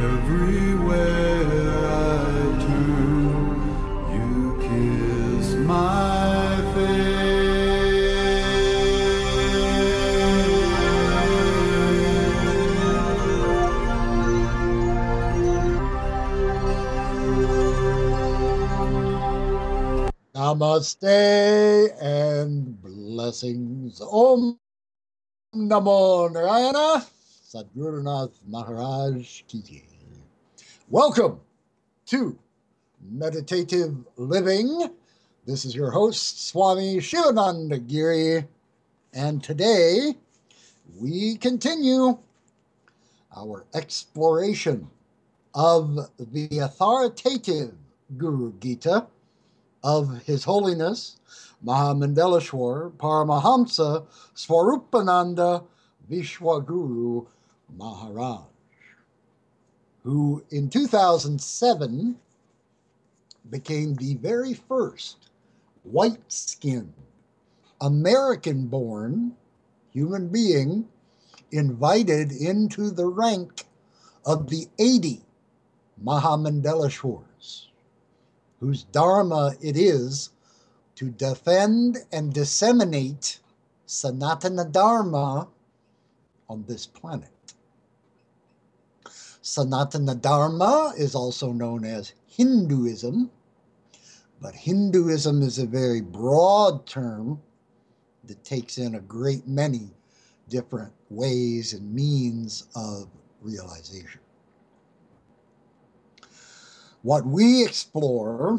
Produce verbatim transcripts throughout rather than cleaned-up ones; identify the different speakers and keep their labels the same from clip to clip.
Speaker 1: Everywhere I turn, you kiss my
Speaker 2: Namaste and blessings. Om Namo Narayana. Sadgurunath Maharaj Ki Jai. Welcome to Meditative Living. This is your host, Swami Shivananda Giri, and today we continue our exploration of the authoritative Guru Gita of His Holiness Mahamandeleshwar Paramahamsa Swarupananda Vishwaguru Maharaj, who in two thousand seven became the very first white-skinned, American-born human being invited into the rank of the eighty Mahamandeleshwars, whose dharma it is to defend and disseminate Sanatana Dharma on this planet. Sanatana Dharma is also known as Hinduism, but Hinduism is a very broad term that takes in a great many different ways and means of realization. What we explore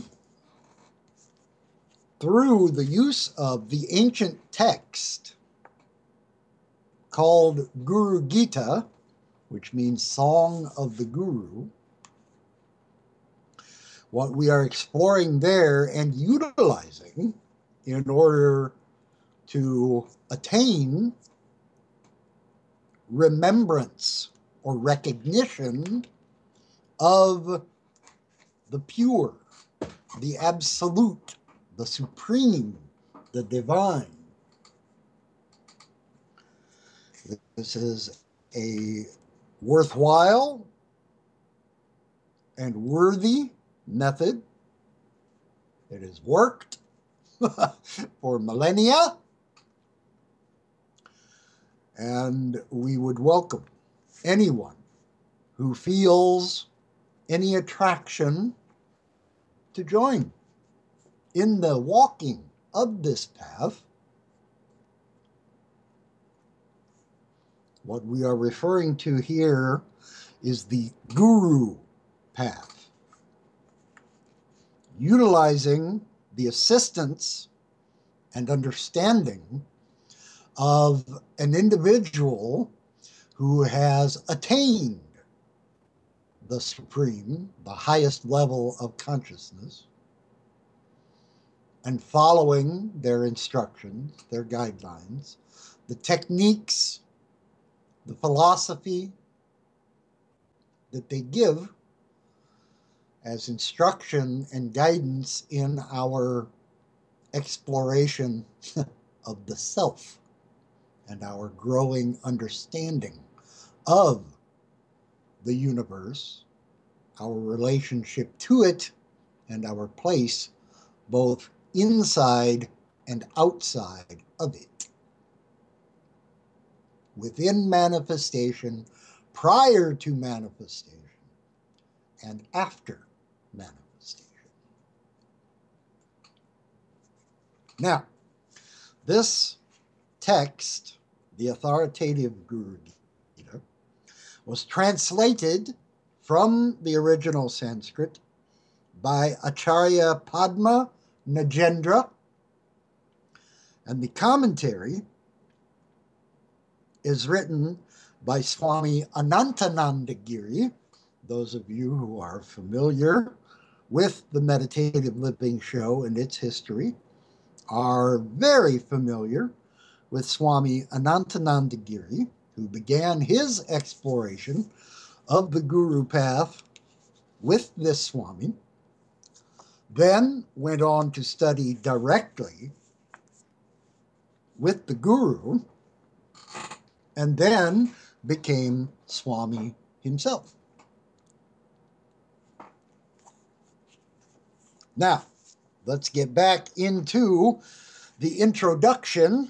Speaker 2: through the use of the ancient text called Guru Gita, which means Song of the Guru, what we are exploring there and utilizing in order to attain remembrance or recognition of the pure, the absolute, the supreme, the divine. This is a worthwhile and worthy method. It has worked for millennia, and we would welcome anyone who feels any attraction to join in the walking of this path. What we are referring to here is the Guru path, utilizing the assistance and understanding of an individual who has attained the supreme, the highest level of consciousness, and following their instructions, their guidelines, the techniques, the philosophy that they give as instruction and guidance in our exploration of the self and our growing understanding of the universe, our relationship to it, and our place both inside and outside of it, within manifestation, prior to manifestation, and after manifestation. Now, this text, the authoritative Guru Gita, was translated from the original Sanskrit by Acharya Padma Nagendra, and the commentary is written by Swami Anantananda Giri. Those of you who are familiar with the Meditative Living Show and its history are very familiar with Swami Anantananda Giri, who began his exploration of the Guru path with this Swami, then went on to study directly with the Guru, and then became Swami himself. Now, let's get back into the introduction.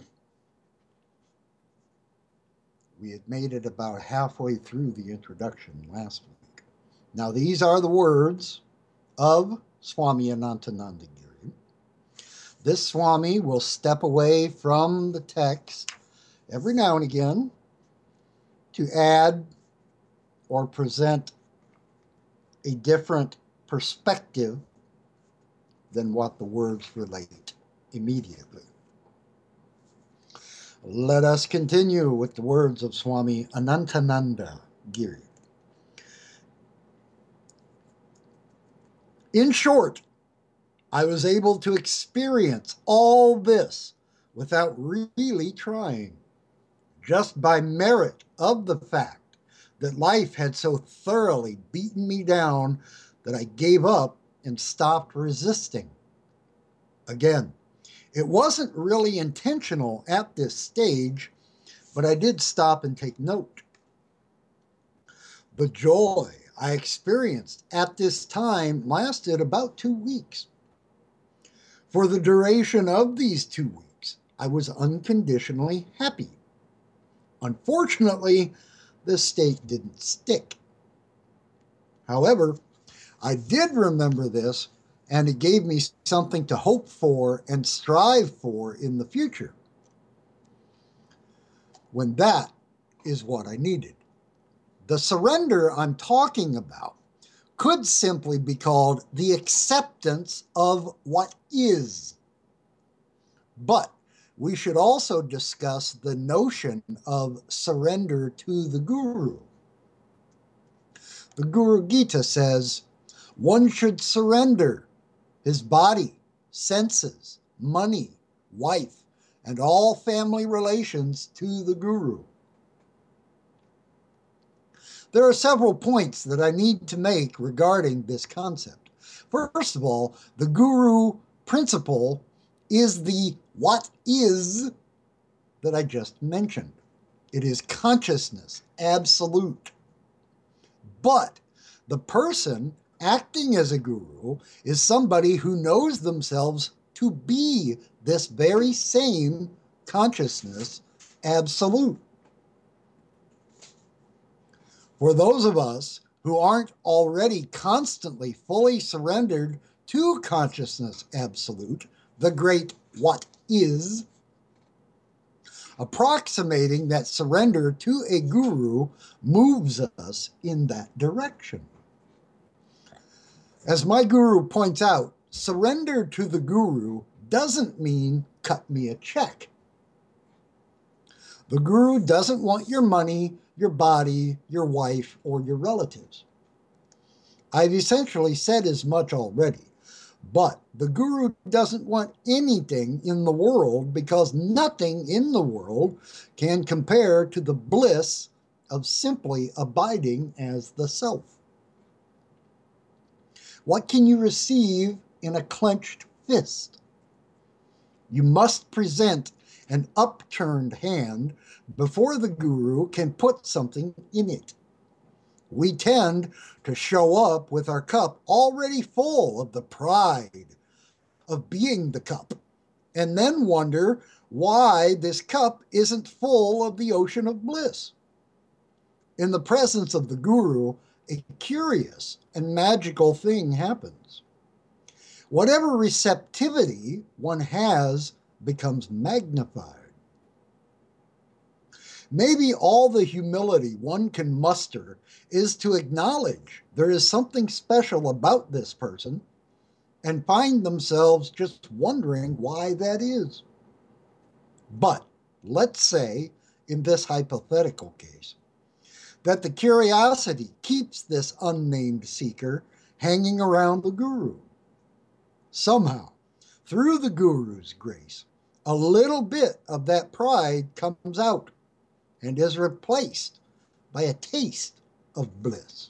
Speaker 2: We had made it about halfway through the introduction last week. Now, these are the words of Swami Anantananda Giri. This Swami will step away from the text every now and again to add or present a different perspective than what the words relate immediately. Let us continue with the words of Swami Anantananda Giri. In short, I was able to experience all this without really trying, just by merit of the fact that life had so thoroughly beaten me down that I gave up and stopped resisting. Again, it wasn't really intentional at this stage, but I did stop and take note. The joy I experienced at this time lasted about two weeks. For the duration of these two weeks, I was unconditionally happy. Unfortunately, this state didn't stick. However, I did remember this, and it gave me something to hope for and strive for in the future, when that is what I needed. The surrender I'm talking about could simply be called the acceptance of what is. But we should also discuss the notion of surrender to the Guru. The Guru Gita says, one should surrender his body, senses, money, wife, and all family relations to the Guru. There are several points that I need to make regarding this concept. First of all, the Guru principle is the what is that I just mentioned. It is consciousness, absolute. But the person acting as a guru is somebody who knows themselves to be this very same consciousness, absolute. For those of us who aren't already constantly fully surrendered to consciousness absolute, the great what is, approximating that surrender to a guru moves us in that direction. As my guru points out, surrender to the guru doesn't mean cut me a check. The guru doesn't want your money, your body, your wife, or your relatives. I've essentially said as much already, but the guru doesn't want anything in the world because nothing in the world can compare to the bliss of simply abiding as the self. What can you receive in a clenched fist? You must present an upturned hand before the guru can put something in it. We tend to show up with our cup already full of the pride of being the cup, and then wonder why this cup isn't full of the ocean of bliss. In the presence of the guru, a curious and magical thing happens. Whatever receptivity one has becomes magnified. Maybe all the humility one can muster is to acknowledge there is something special about this person and find themselves just wondering why that is. But let's say, in this hypothetical case, that the curiosity keeps this unnamed seeker hanging around the guru. Somehow, through the guru's grace, a little bit of that pride comes out and is replaced by a taste of bliss.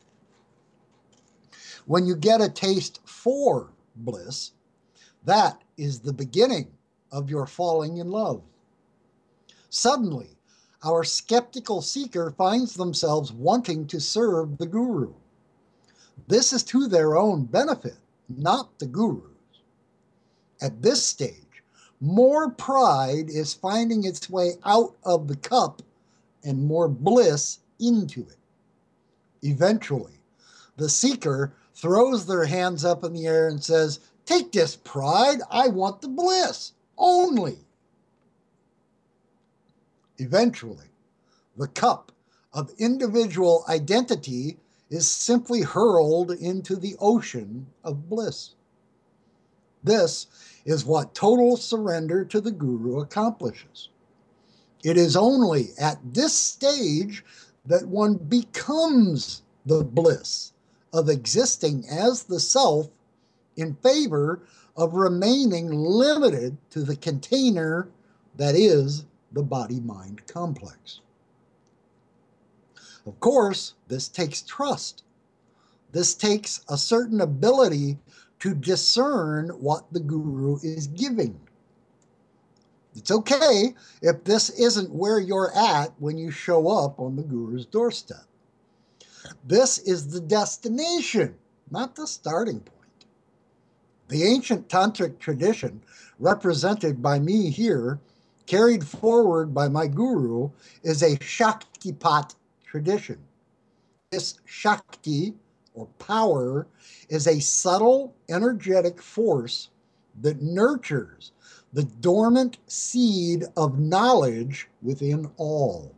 Speaker 2: When you get a taste for bliss, that is the beginning of your falling in love. Suddenly, our skeptical seeker finds themselves wanting to serve the guru. This is to their own benefit, not the gurus. At this stage, more pride is finding its way out of the cup and more bliss into it. Eventually, the seeker throws their hands up in the air and says, "Take this pride, I want the bliss only." Eventually, the cup of individual identity is simply hurled into the ocean of bliss. This is what total surrender to the guru accomplishes. It is only at this stage that one becomes the bliss of existing as the self in favor of remaining limited to the container that is the body-mind complex. Of course, this takes trust. This takes a certain ability to discern what the guru is giving. It's okay if this isn't where you're at when you show up on the guru's doorstep. This is the destination, not the starting point. The ancient tantric tradition, represented by me here, carried forward by my guru, is a Shaktipat tradition. This Shakti, or power, is a subtle, energetic force that nurtures the dormant seed of knowledge within all.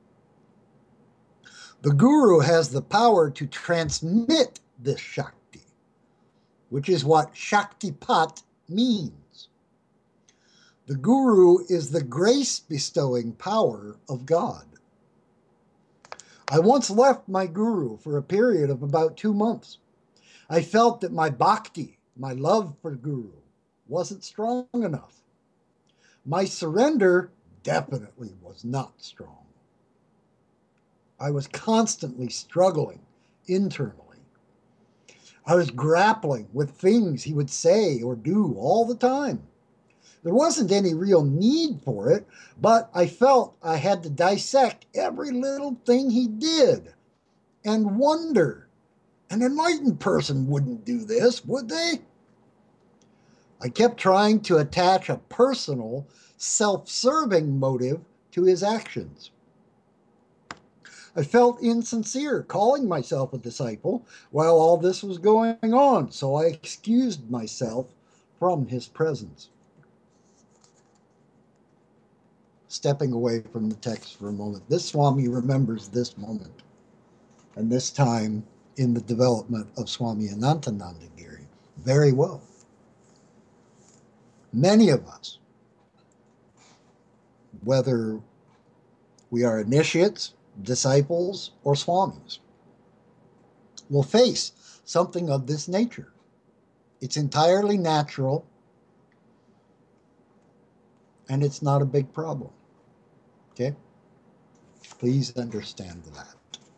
Speaker 2: The guru has the power to transmit this Shakti, which is what Shaktipat means. The guru is the grace-bestowing power of God. I once left my guru for a period of about two months. I felt that my bhakti, my love for guru, wasn't strong enough. My surrender definitely was not strong. I was constantly struggling internally. I was grappling with things he would say or do all the time. There wasn't any real need for it, but I felt I had to dissect every little thing he did and wonder, an enlightened person wouldn't do this, would they? I kept trying to attach a personal, self-serving motive to his actions. I felt insincere calling myself a disciple while all this was going on, so I excused myself from his presence. Stepping away from the text for a moment, this Swami remembers this moment and this time in the development of Swami Anantananda Giri very well. Many of us, whether we are initiates, disciples, or swamis, will face something of this nature. It's entirely natural, and it's not a big problem. Okay? Please understand that.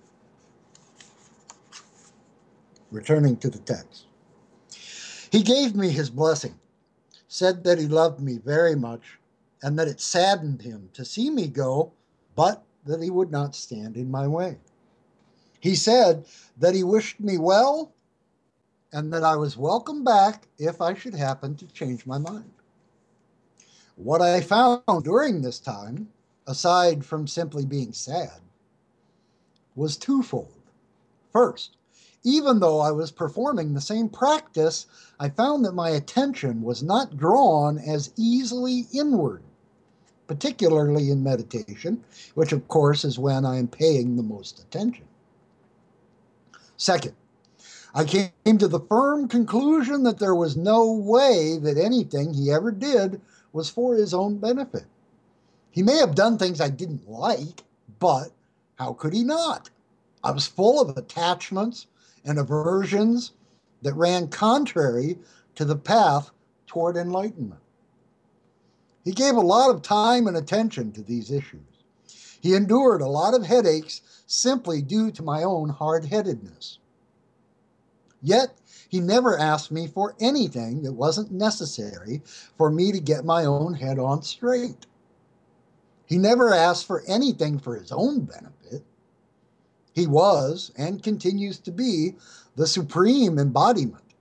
Speaker 2: Returning to the text. He gave me his blessing, said that he loved me very much, and that it saddened him to see me go, but that he would not stand in my way. He said that he wished me well, and that I was welcome back if I should happen to change my mind. What I found during this time, aside from simply being sad, was twofold. First, even though I was performing the same practice, I found that my attention was not drawn as easily inward, particularly in meditation, which of course is when I am paying the most attention. Second, I came to the firm conclusion that there was no way that anything he ever did was for his own benefit. He may have done things I didn't like, but how could he not? I was full of attachments and aversions that ran contrary to the path toward enlightenment. He gave a lot of time and attention to these issues. He endured a lot of headaches simply due to my own hard-headedness. Yet, he never asked me for anything that wasn't necessary for me to get my own head on straight. He never asked for anything for his own benefit. He was, and continues to be, the supreme embodiment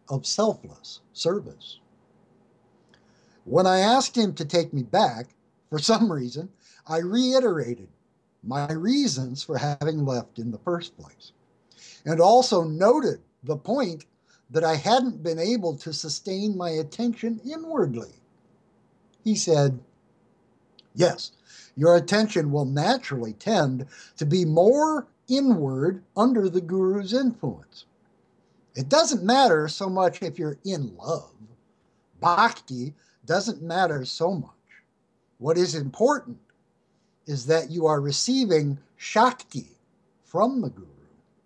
Speaker 2: of selfless service. When I asked him to take me back, for some reason, I reiterated my reasons for having left in the first place, and also noted the point that I hadn't been able to sustain my attention inwardly. He said, "Yes, your attention will naturally tend to be more inward under the Guru's influence. It doesn't matter so much if you're in love. Bhakti doesn't matter so much. What is important is that you are receiving Shakti from the Guru."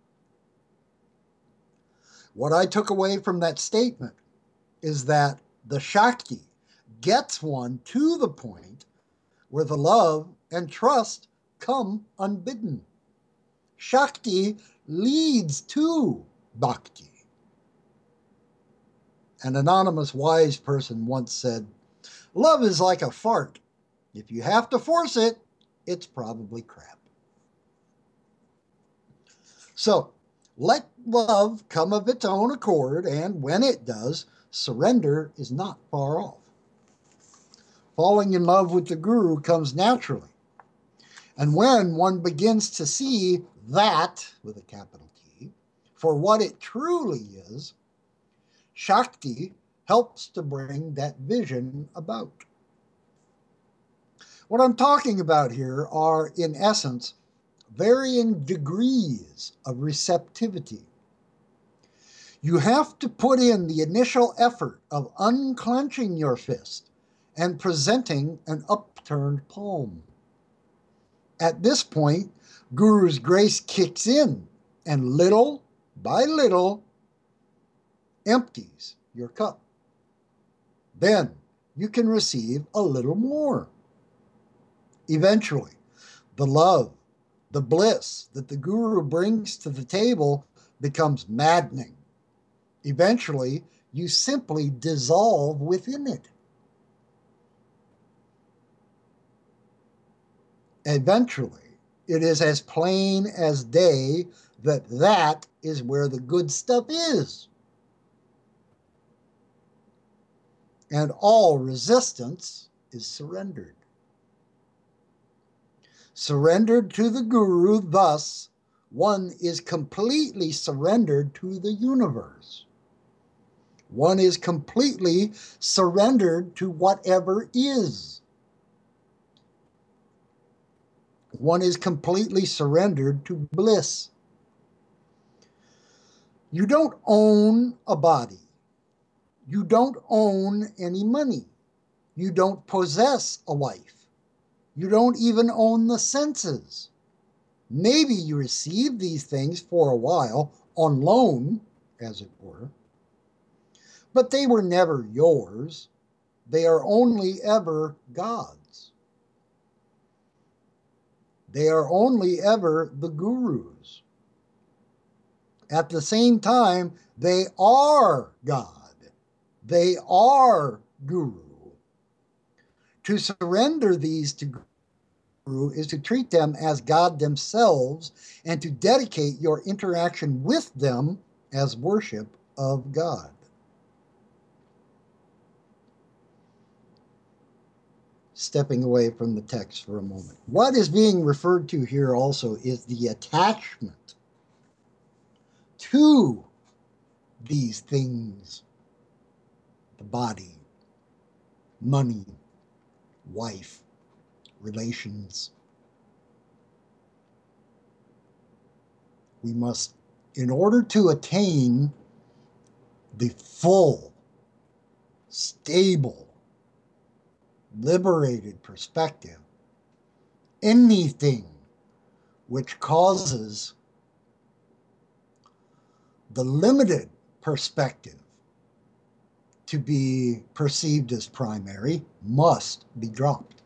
Speaker 2: What I took away from that statement is that the Shakti gets one to the point where the love and trust come unbidden. Shakti leads to Bhakti. An anonymous wise person once said, "Love is like a fart. If you have to force it, it's probably crap." So, let love come of its own accord, and when it does, surrender is not far off. Falling in love with the Guru comes naturally. And when one begins to see that, with a capital T, for what it truly is, Shakti helps to bring that vision about. What I'm talking about here are, in essence, varying degrees of receptivity. You have to put in the initial effort of unclenching your fist and presenting an upturned palm. At this point, Guru's grace kicks in and little by little empties your cup. Then you can receive a little more. Eventually, the love, the bliss that the Guru brings to the table becomes maddening. Eventually, you simply dissolve within it. Eventually, it is as plain as day that that is where the good stuff is. And all resistance is surrendered. Surrendered to the Guru, thus, one is completely surrendered to the universe. One is completely surrendered to whatever is. One is completely surrendered to bliss. You don't own a body. You don't own any money. You don't possess a wife. You don't even own the senses. Maybe you receive these things for a while on loan, as it were, but they were never yours. They are only ever God's. They are only ever the Guru's. At the same time, they are God. They are Guru. To surrender these to Guru is to treat them as God themselves and to dedicate your interaction with them as worship of God. Stepping away from the text for a moment. What is being referred to here also is the attachment to these things: the body, money, wife, relations. We must, in order to attain the full, stable, liberated perspective, anything which causes the limited perspective to be perceived as primary must be dropped.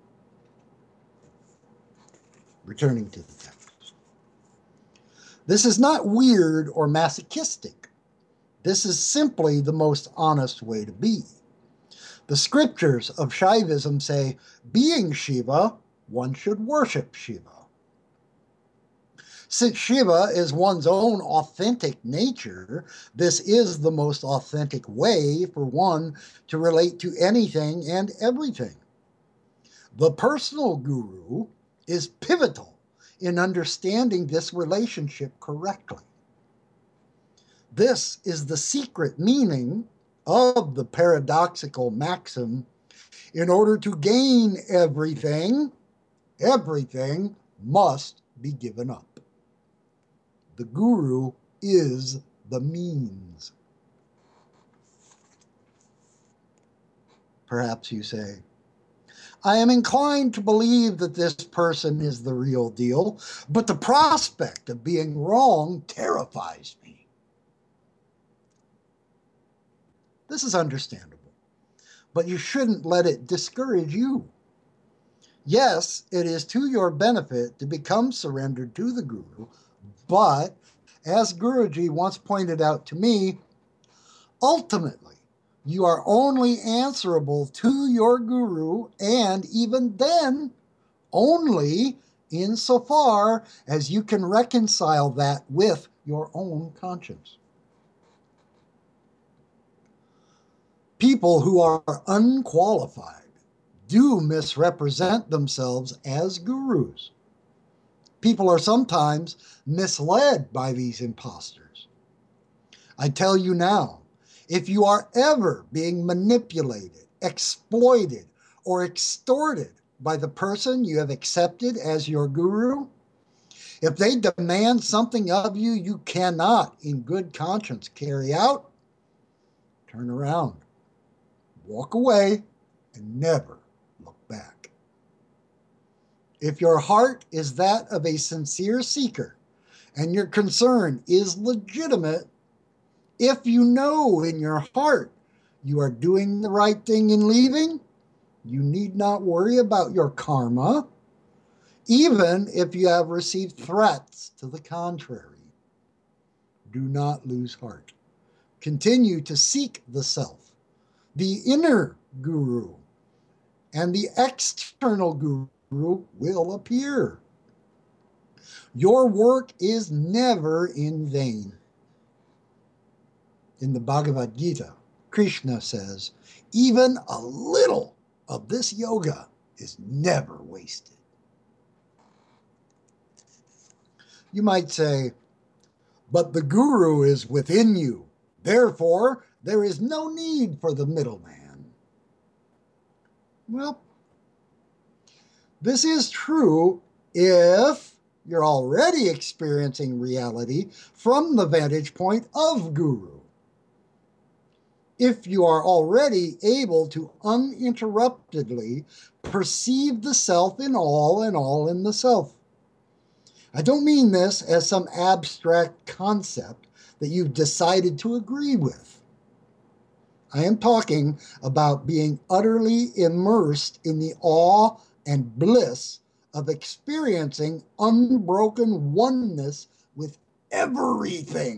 Speaker 2: Returning to the text. This is not weird or masochistic. This is simply the most honest way to be. The scriptures of Shaivism say, being Shiva, one should worship Shiva. Since Shiva is one's own authentic nature, this is the most authentic way for one to relate to anything and everything. The personal guru is pivotal in understanding this relationship correctly. This is the secret meaning of the paradoxical maxim: in order to gain everything, everything must be given up. The guru is the means. Perhaps you say, I am inclined to believe that this person is the real deal, but the prospect of being wrong terrifies me. This is understandable, but you shouldn't let it discourage you. Yes, it is to your benefit to become surrendered to the guru, but as Guruji once pointed out to me, ultimately, you are only answerable to your guru, and even then, only insofar as you can reconcile that with your own conscience. People who are unqualified do misrepresent themselves as gurus. People are sometimes misled by these imposters. I tell you now, if you are ever being manipulated, exploited, or extorted by the person you have accepted as your guru, if they demand something of you you cannot in good conscience carry out, turn around, walk away, and never look back. If your heart is that of a sincere seeker and your concern is legitimate, if you know in your heart you are doing the right thing in leaving, you need not worry about your karma, even if you have received threats to the contrary. Do not lose heart. Continue to seek the self, the inner guru, and the external guru will appear. Your work is never in vain. In the Bhagavad Gita, Krishna says, even a little of this yoga is never wasted. You might say, but the guru is within you. Therefore, there is no need for the middleman. Well, this is true if you're already experiencing reality from the vantage point of guru. If you are already able to uninterruptedly perceive the self in all and all in the self. I don't mean this as some abstract concept that you've decided to agree with. I am talking about being utterly immersed in the awe and bliss of experiencing unbroken oneness with everything.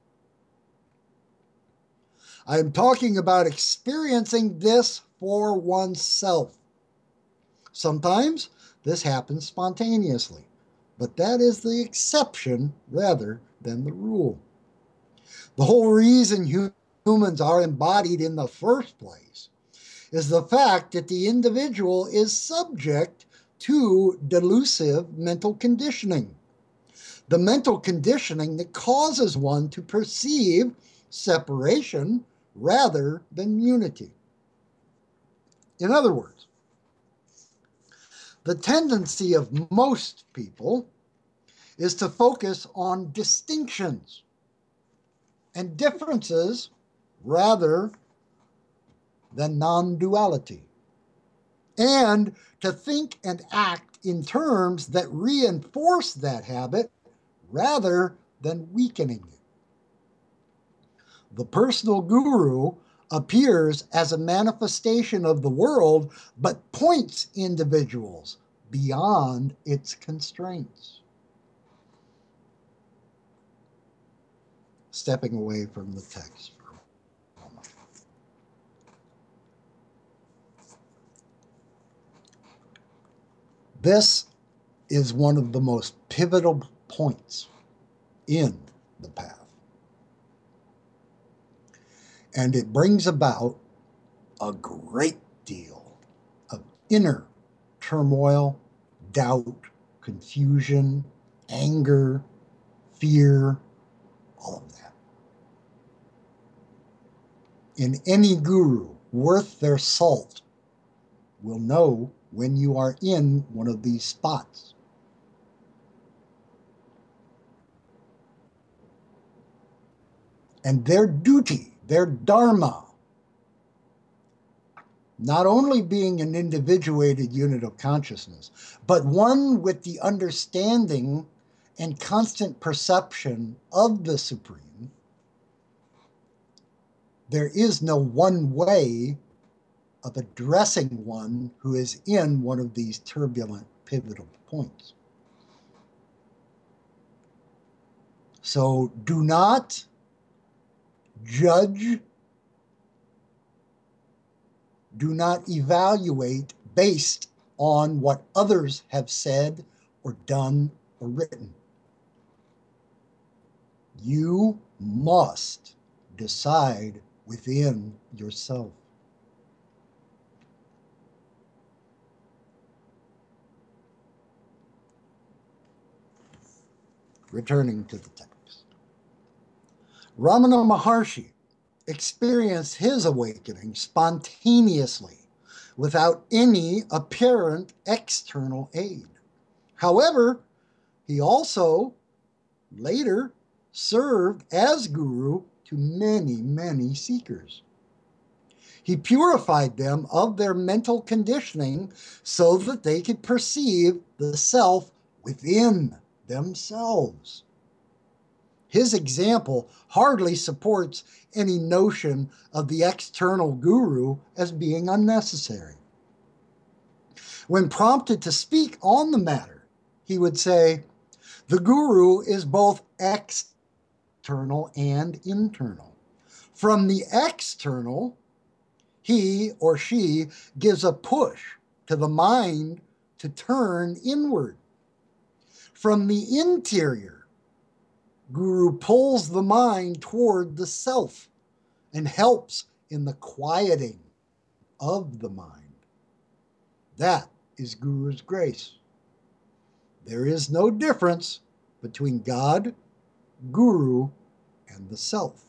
Speaker 2: I am talking about experiencing this for oneself. Sometimes this happens spontaneously, but that is the exception rather than the rule. The whole reason humans are embodied in the first place is the fact that the individual is subject to delusive mental conditioning. The mental conditioning that causes one to perceive separation rather than unity. In other words, the tendency of most people is to focus on distinctions and differences rather than non-duality, and to think and act in terms that reinforce that habit rather than weakening it. The personal guru appears as a manifestation of the world, but points individuals beyond its constraints. Stepping away from the text for a moment. This is one of the most pivotal points in the path. And it brings about a great deal of inner turmoil, doubt, confusion, anger, fear, all of that. And any guru worth their salt will know when you are in one of these spots. And their duty, their dharma, not only being an individuated unit of consciousness, but one with the understanding and constant perception of the Supreme, there is no one way of addressing one who is in one of these turbulent, pivotal points. So do not judge, do not evaluate based on what others have said or done or written. You must decide within yourself. Returning to the text. Ramana Maharshi experienced his awakening spontaneously without any apparent external aid. However, he also later served as guru to many, many seekers. He purified them of their mental conditioning so that they could perceive the self within themselves. His example hardly supports any notion of the external guru as being unnecessary. When prompted to speak on the matter, he would say, the guru is both external and internal. From the external, he or she gives a push to the mind to turn inward. From the interior, guru pulls the mind toward the self and helps in the quieting of the mind. That is guru's grace. There is no difference between God, guru, and the self.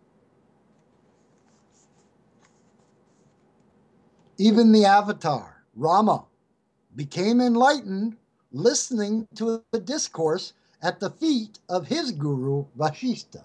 Speaker 2: Even the avatar, Rama, became enlightened listening to a discourse at the feet of his guru, Vashishta.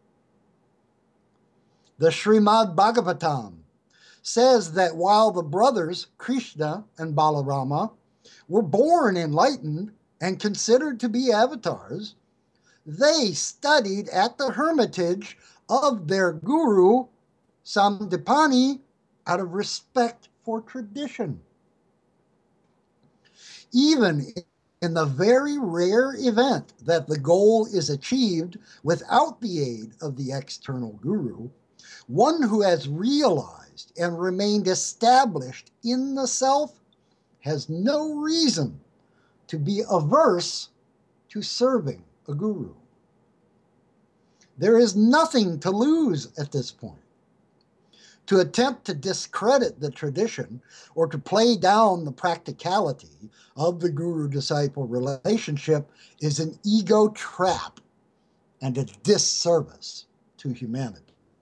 Speaker 2: The Srimad Bhagavatam says that while the brothers, Krishna and Balarama, were born enlightened and considered to be avatars, they studied at the hermitage of their guru, Sandipani, out of respect for tradition. Even in the very rare event that the goal is achieved without the aid of the external guru, one who has realized and remained established in the self has no reason to be averse to serving a guru. There is nothing to lose at this point. To attempt to discredit the tradition or to play down the practicality of the guru-disciple relationship is an ego trap and a disservice to humanity.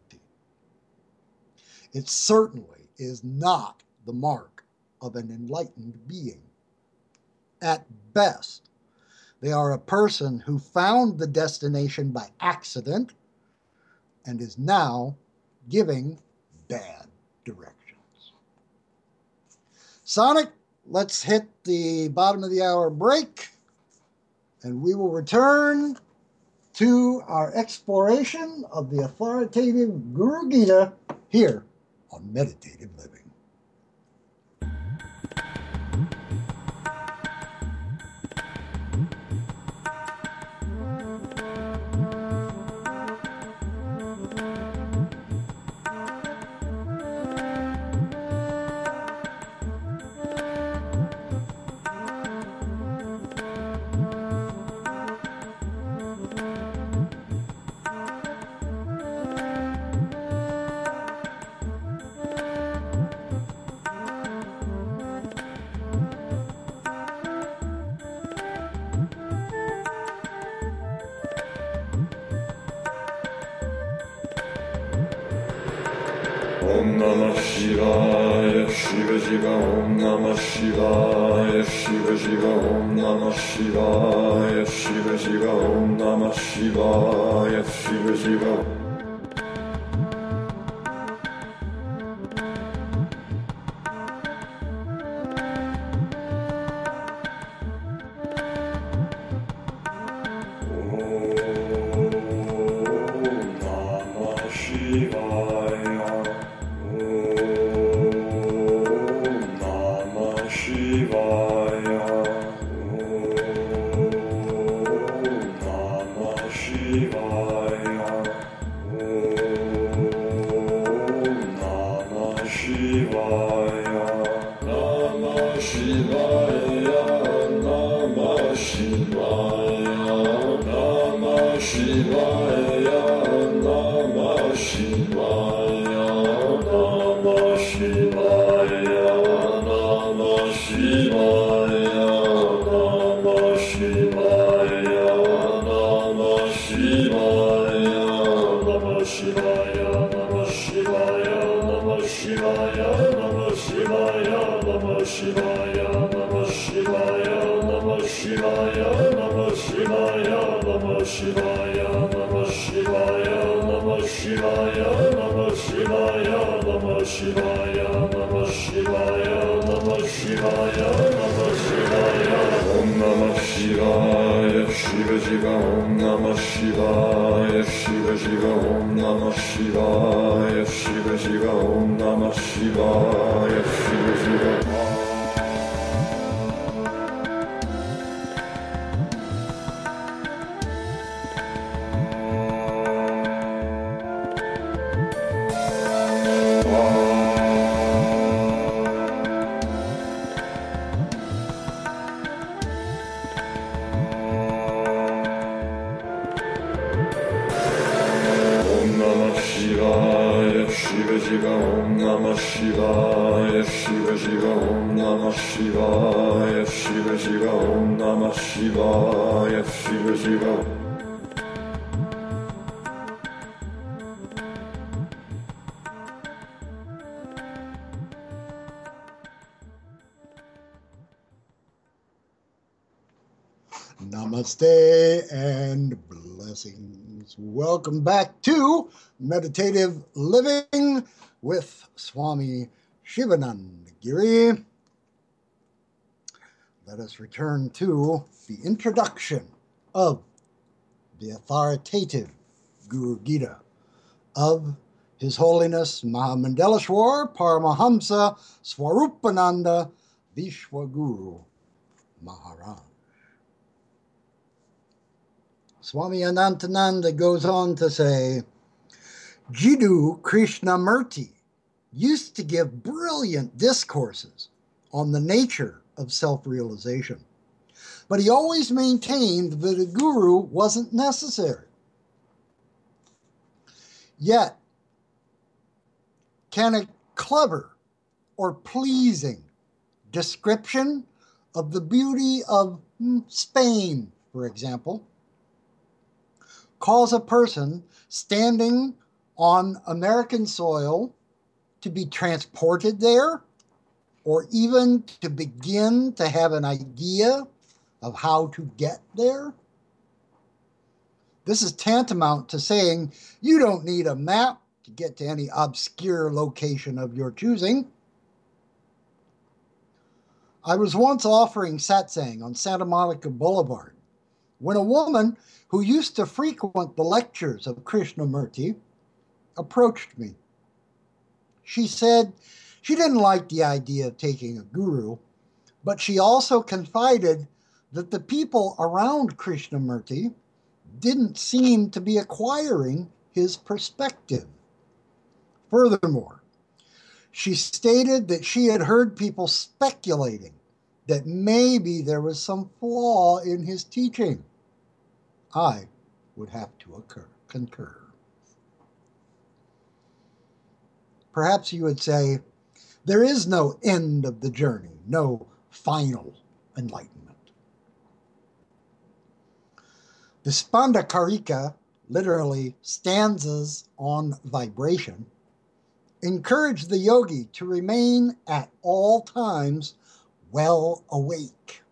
Speaker 2: It certainly is not the mark of an enlightened being. At best, they are a person who found the destination by accident and is now giving bad directions. Sonic, let's hit the bottom of the hour break, and we will return to our exploration of the authoritative Guru Gita here on Meditative Living.
Speaker 1: Om Namah Shivaya, Shiva Shiva, Om Namah Shivaya, Shiva Shiva, Om Namah Shivaya, Shiva Shiva, Om Namah Shivaya, Shiva Shiva.
Speaker 2: Namaste and blessings. Welcome back to Meditative Living with Swami Shivananda Giri. Let us return to the introduction of the authoritative Guru Gita of His Holiness Mahamandeleshwar Paramahamsa Swarupananda Vishwaguru Maharaj. Swami Anantananda goes on to say, Jiddu Krishnamurti used to give brilliant discourses on the nature of self-realization, but he always maintained that a guru wasn't necessary. Yet, can a clever or pleasing description of the beauty of Spain, for example, cause a person standing on American soil to be transported there, or even to begin to have an idea of how to get there? This is tantamount to saying you don't need a map to get to any obscure location of your choosing. I was once offering satsang on Santa Monica Boulevard when a woman who used to frequent the lectures of Krishnamurti approached me. She said she didn't like the idea of taking a guru, but she also confided that the people around Krishnamurti didn't seem to be acquiring his perspective. Furthermore, she stated that she had heard people speculating that maybe there was some flaw in his teaching. I would have to occur, concur. Perhaps you would say, there is no end of the journey, no final enlightenment. The Spandakarika, literally stanzas on vibration, encourage the yogi to remain at all times well awake.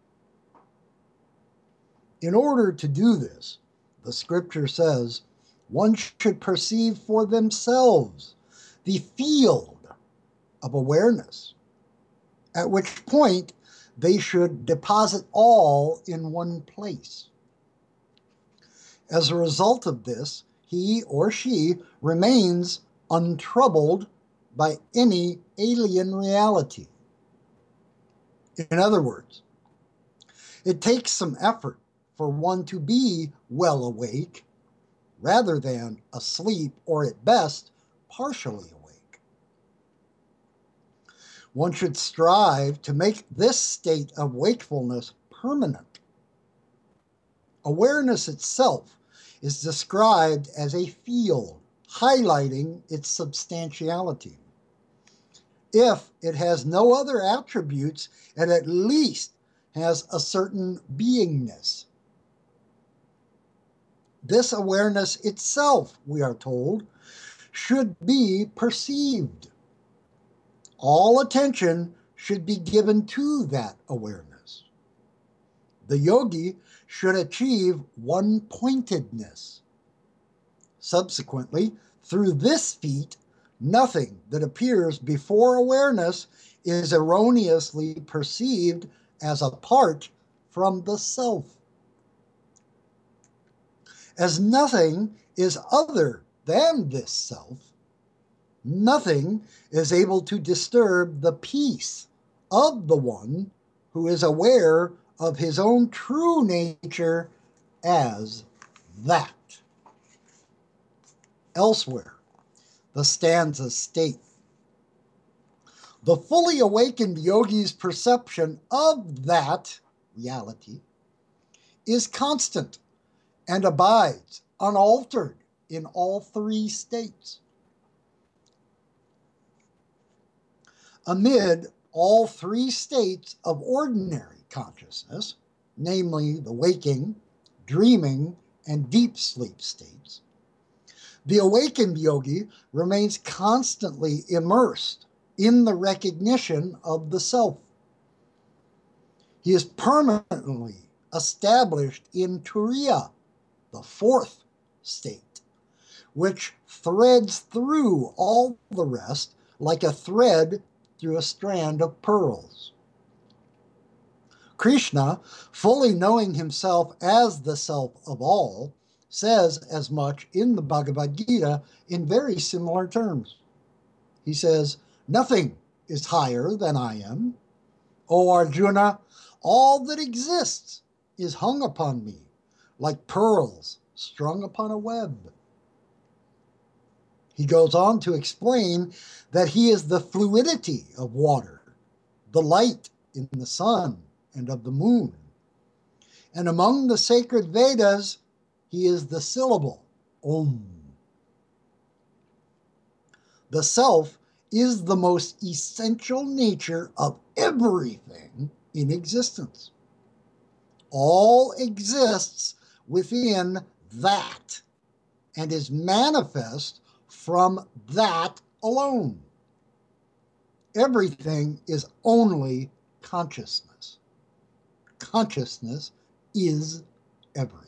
Speaker 2: In order to do this, the scripture says, one should perceive for themselves the field of awareness, at which point they should deposit all in one place. As a result of this, he or she remains untroubled by any alien reality. In other words, it takes some effort for one to be well awake rather than asleep or at best partially awake. One should strive to make this state of wakefulness permanent. Awareness itself is described as a field, highlighting its substantiality. If it has no other attributes, it at least has a certain beingness. This awareness itself, we are told, should be perceived. All attention should be given to that awareness. The yogi should achieve one-pointedness. Subsequently, through this feat, nothing that appears before awareness is erroneously perceived as apart from the self. As nothing is other than this self, nothing is able to disturb the peace of the one who is aware of his own true nature as that. Elsewhere, the stanzas state, the fully awakened yogi's perception of that reality is constant and abides unaltered in all three states. Amid all three states of ordinary consciousness, namely the waking, dreaming, and deep sleep states, the awakened yogi remains constantly immersed in the recognition of the self. He is permanently established in Turiya, the fourth state, which threads through all the rest like a thread through a strand of pearls. Krishna, fully knowing himself as the self of all, says as much in the Bhagavad Gita in very similar terms. He says, nothing is higher than I am. O Arjuna, all that exists is hung upon me, like pearls strung upon a web. He goes on to explain that he is the fluidity of water, the light in the sun and of the moon. And among the sacred Vedas, he is the syllable, Om. The self is the most essential nature of everything in existence. All exists within that and is manifest from that alone. Everything is only consciousness. Consciousness is everything.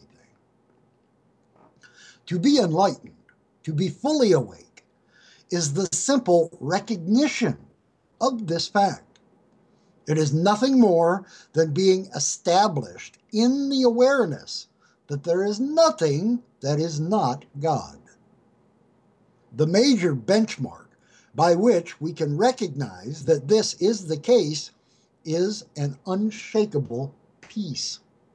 Speaker 2: To be enlightened, to be fully awake, is the simple recognition of this fact. It is nothing more than being established in the awareness that there is nothing that is not God. The major benchmark by which we can recognize that this is the case is an unshakable peace.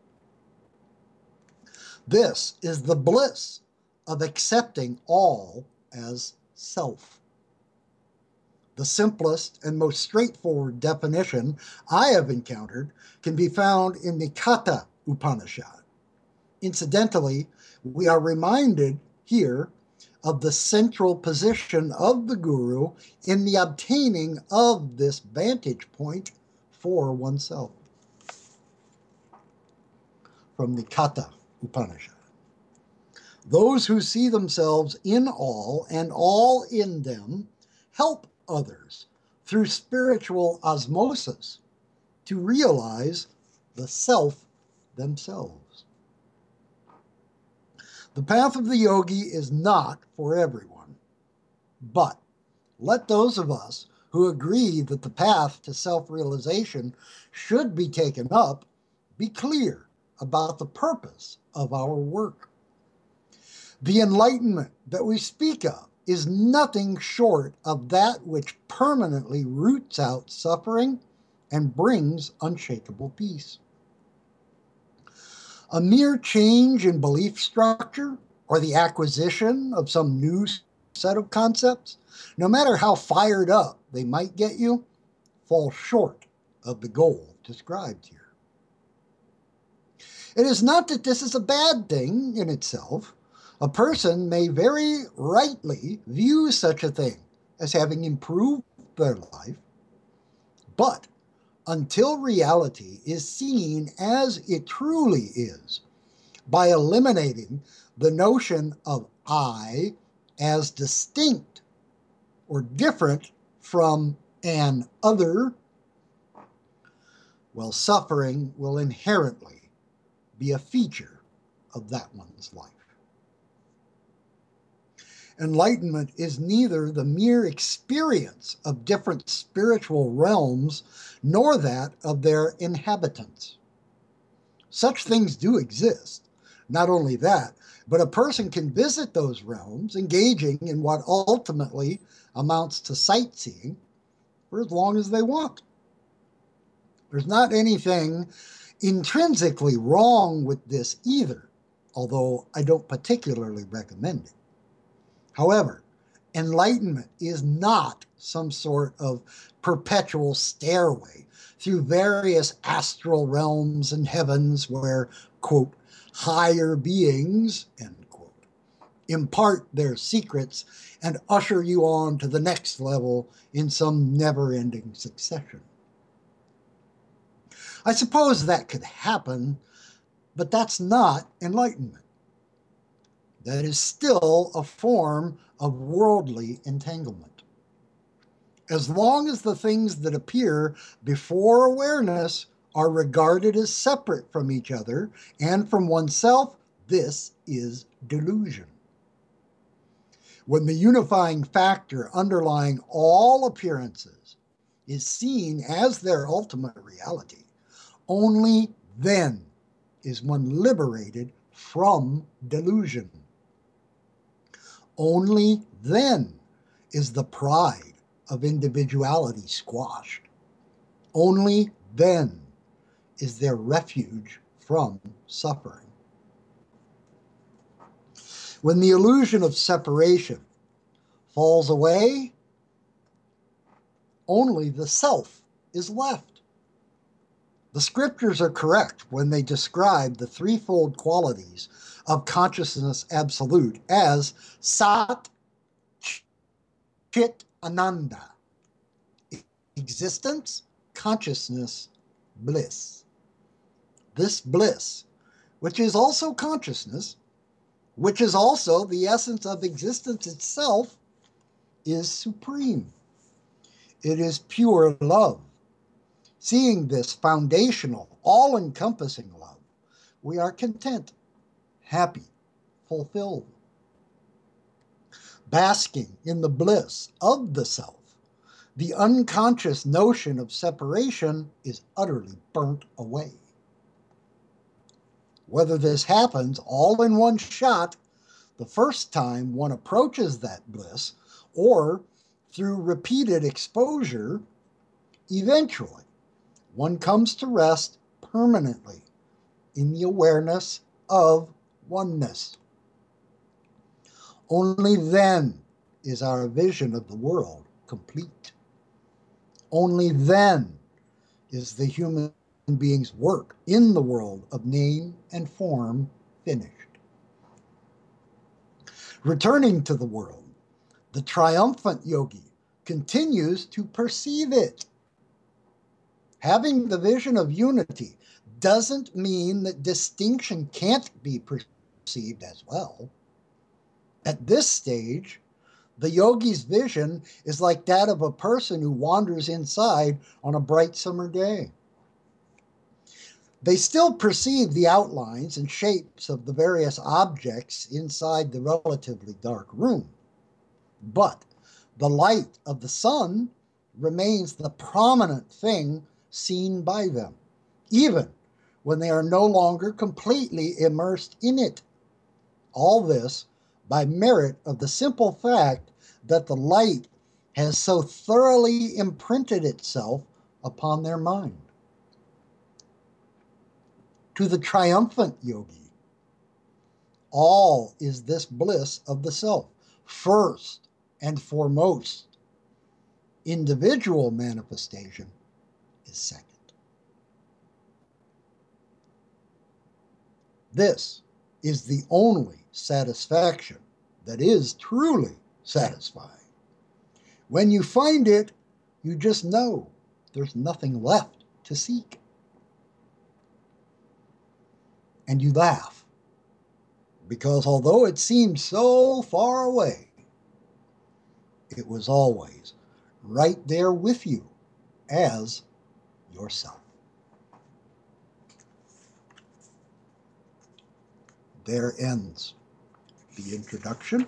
Speaker 2: This is the bliss of accepting all as self. The simplest and most straightforward definition I have encountered can be found in the Katha Upanishad. Incidentally, we are reminded here of the central position of the Guru in the obtaining of this vantage point for oneself. From the Katha Upanishad. Those who see themselves in all and all in them help others through spiritual osmosis to realize the self themselves. The path of the yogi is not for everyone, but let those of us who agree that the path to self-realization should be taken up be clear about the purpose of our work. The enlightenment that we speak of is nothing short of that which permanently roots out suffering and brings unshakable peace. A mere change in belief structure or the acquisition of some new set of concepts, no matter how fired up they might get you, fall short of the goal described here. It is not that this is a bad thing in itself. A person may very rightly view such a thing as having improved their life, but until reality is seen as it truly is, by eliminating the notion of I as distinct or different from an other, well, suffering will inherently be a feature of that one's life. Enlightenment is neither the mere experience of different spiritual realms nor that of their inhabitants. Such things do exist. Not only that, but a person can visit those realms, engaging in what ultimately amounts to sightseeing for as long as they want. There's not anything intrinsically wrong with this either, although I don't particularly recommend it. However, enlightenment is not some sort of perpetual stairway through various astral realms and heavens where, quote, higher beings, end quote, impart their secrets and usher you on to the next level in some never-ending succession. I suppose that could happen, but that's not enlightenment. That is still a form of worldly entanglement. As long as the things that appear before awareness are regarded as separate from each other and from oneself, this is delusion. When the unifying factor underlying all appearances is seen as their ultimate reality, only then is one liberated from delusion. Only then is the pride of individuality squashed. Only then is there refuge from suffering. When the illusion of separation falls away, only the self is left. The scriptures are correct when they describe the threefold qualities of consciousness absolute as Sat, Chit, Ananda. Existence, consciousness, bliss. This bliss, which is also consciousness, which is also the essence of existence itself, is supreme. It is pure love. Seeing this foundational, all-encompassing love, we are content, happy, fulfilled. Basking in the bliss of the self, the unconscious notion of separation is utterly burnt away. Whether this happens all in one shot, the first time one approaches that bliss, or through repeated exposure, eventually one comes to rest permanently in the awareness of oneness. Only then is our vision of the world complete. Only then is the human being's work in the world of name and form finished. Returning to the world, the triumphant yogi continues to perceive it. Having the vision of unity doesn't mean that distinction can't be perceived as well. At this stage, The yogi's vision is like that of a person who wanders inside on a bright summer day. They still perceive the outlines and shapes of the various objects inside the relatively dark room, but the light of the sun remains the prominent thing seen by them, even when they are no longer completely immersed in it. All this by merit of the simple fact that the light has so thoroughly imprinted itself upon their mind. To the triumphant yogi, all is this bliss of the self, first and foremost. Individual manifestation is second. This is the only satisfaction that is truly satisfying. When you find it, you just know there's nothing left to seek. And you laugh, because although it seemed so far away, it was always right there with you as yourself. There ends the introduction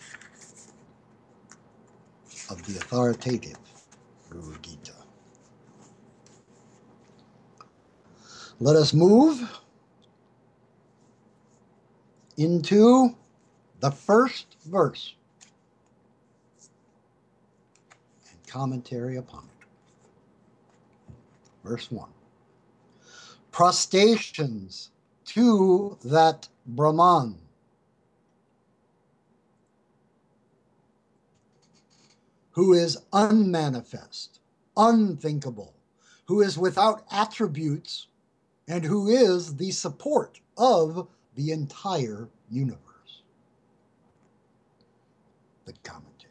Speaker 2: of the authoritative Guru Gita. Let us move into the first verse and commentary upon it. Verse one. Prostrations to that Brahman who is unmanifest, unthinkable, who is without attributes, and who is the support of the entire universe. The commentary.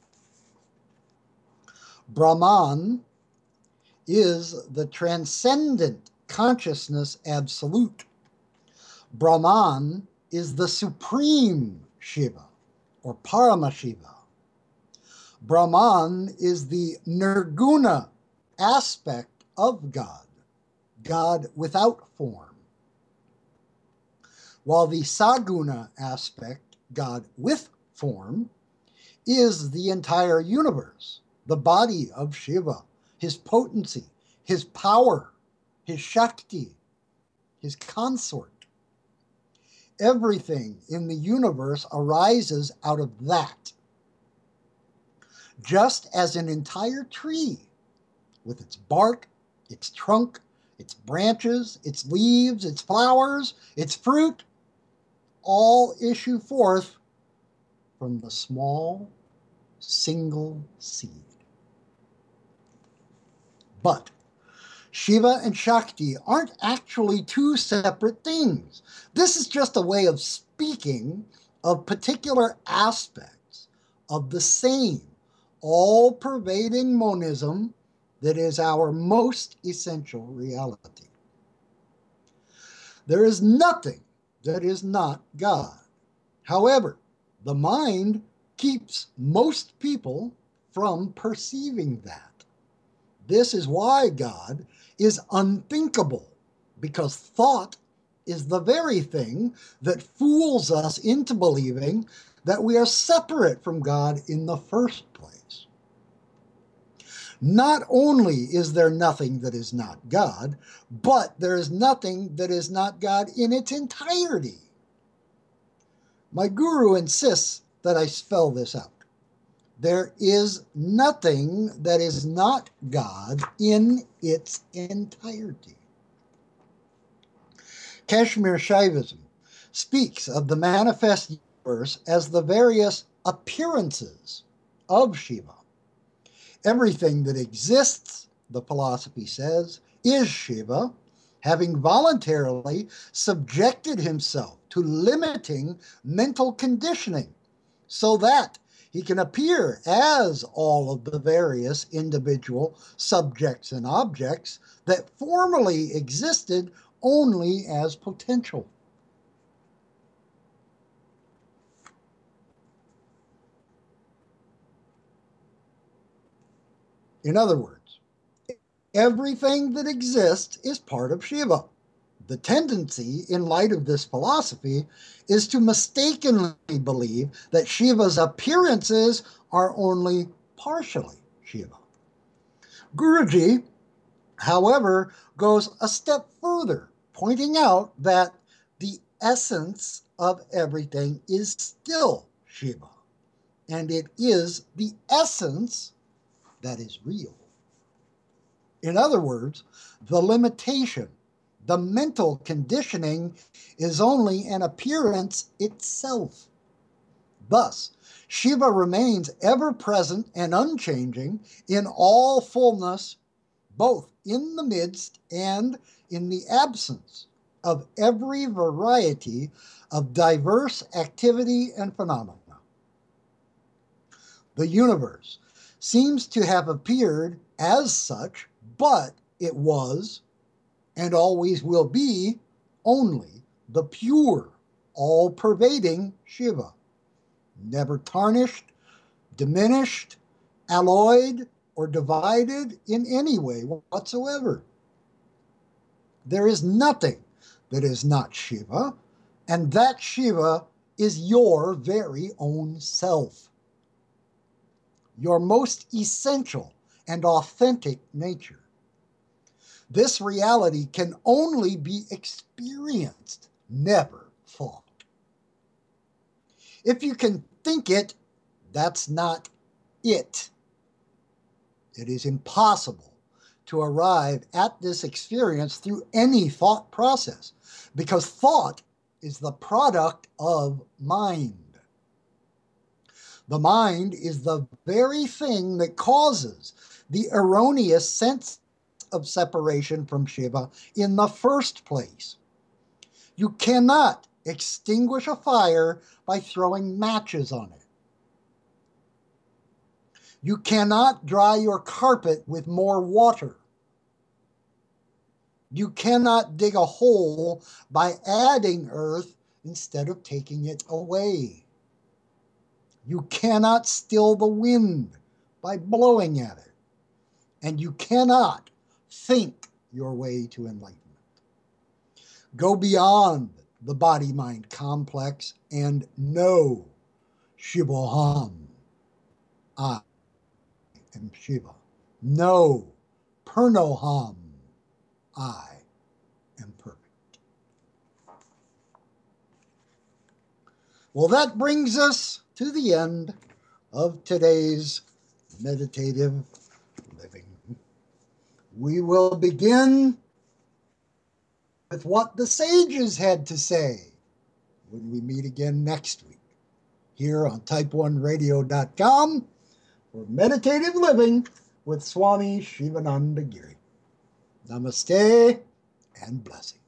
Speaker 2: Brahman is the transcendent consciousness absolute. Brahman is the supreme Shiva, or Paramashiva. Brahman is the nirguna aspect of God, God without form, while the saguna aspect, God with form, is the entire universe, the body of Shiva, his potency, his power, his Shakti, his consort. Everything in the universe arises out of that. Just as an entire tree, with its bark, its trunk, its branches, its leaves, its flowers, its fruit, all issue forth from the small, single seed. But Shiva and Shakti aren't actually two separate things. This is just a way of speaking of particular aspects of the same all-pervading monism that is our most essential reality. There is nothing that is not God. However, the mind keeps most people from perceiving that. This is why God is unthinkable, because thought is the very thing that fools us into believing that we are separate from God in the first place. Not only is there nothing that is not God, but there is nothing that is not God in its entirety. My guru insists that I spell this out. There is nothing that is not God in its entirety. Kashmir Shaivism speaks of the manifest universe as the various appearances of Shiva. Everything that exists, the philosophy says, is Shiva, having voluntarily subjected himself to limiting mental conditioning so that he can appear as all of the various individual subjects and objects that formerly existed only as potential. In other words, everything that exists is part of Shiva. The tendency, in light of this philosophy, is to mistakenly believe that Shiva's appearances are only partially Shiva. Guruji, however, goes a step further, pointing out that the essence of everything is still Shiva, and it is the essence that is real. In other words, the limitation, the mental conditioning, is only an appearance itself. Thus, Shiva remains ever present and unchanging in all fullness, both in the midst and in the absence of every variety of diverse activity and phenomena. The universe seems to have appeared as such, but it was, and always will be, only the pure, all-pervading Shiva, never tarnished, diminished, alloyed, or divided in any way whatsoever. There is nothing that is not Shiva, and that Shiva is your very own self, your most essential and authentic nature. This reality can only be experienced, never thought. If you can think it, that's not it. It is impossible to arrive at this experience through any thought process, because thought is the product of mind. The mind is the very thing that causes the erroneous sense of separation from Shiva in the first place. You cannot extinguish a fire by throwing matches on it. You cannot dry your carpet with more water. You cannot dig a hole by adding earth instead of taking it away. You cannot still the wind by blowing at it. And you cannot think your way to enlightenment. Go beyond the body-mind complex and know Shivoham. I am Shiva. Know Purnoham. I am perfect. Well, that brings us to the end of today's meditative living. We will begin with what the sages had to say when we meet again next week here on type one radio dot com for Meditative Living with Swami Shivananda Giri. Namaste and blessings.